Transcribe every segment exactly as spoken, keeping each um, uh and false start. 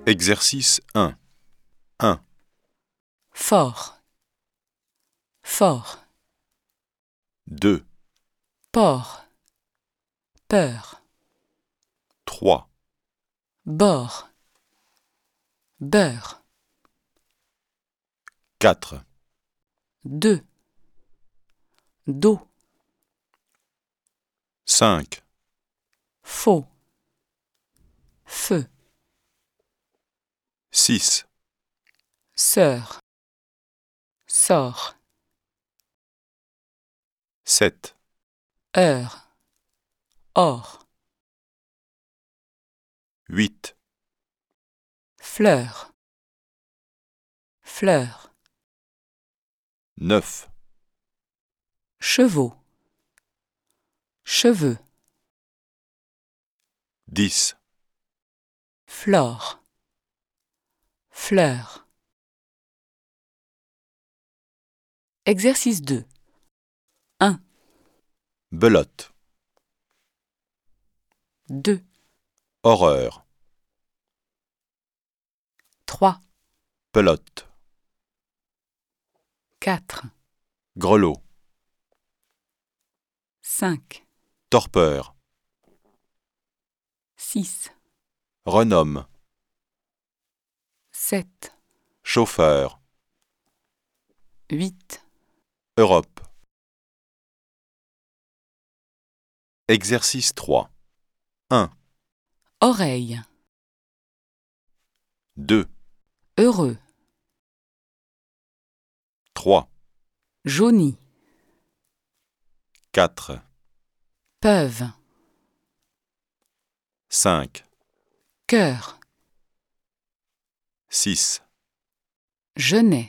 Exercice un. un. Fort, fort. deux. Port, peur. trois. Bord, beurre. quatre. Deux, dos. cinq. Faux, feu. six. Sœur, sort. sept. Heure, or. huit. Fleur, fleur. neuf. Chevaux, cheveux. dix. Flore, fleur. Exercice deux. un, Belote. deux, Horreur. trois, Pelote. quatre, Grelot. cinq, Torpeur. six, Renomme. sept, Chauffeur. huit. Europe. Exercice trois. un. Oreille, deux. heureux. trois. Jauni, quatre. peuvent. cinq. Cœur, six. genêt.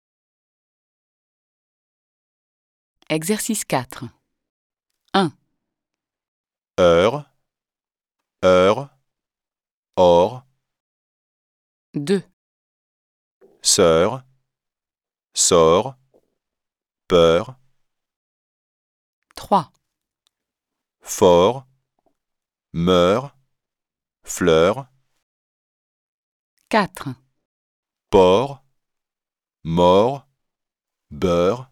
Exercice quatre. un, Heure. Heure. Or. deux, Sœur. Sort. Peur. trois, Fort. Meurt. Fleur. quatre, Porc. Mort. Beurre.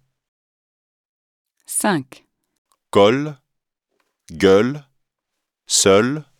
cinq, Colle. Gueule. Seul.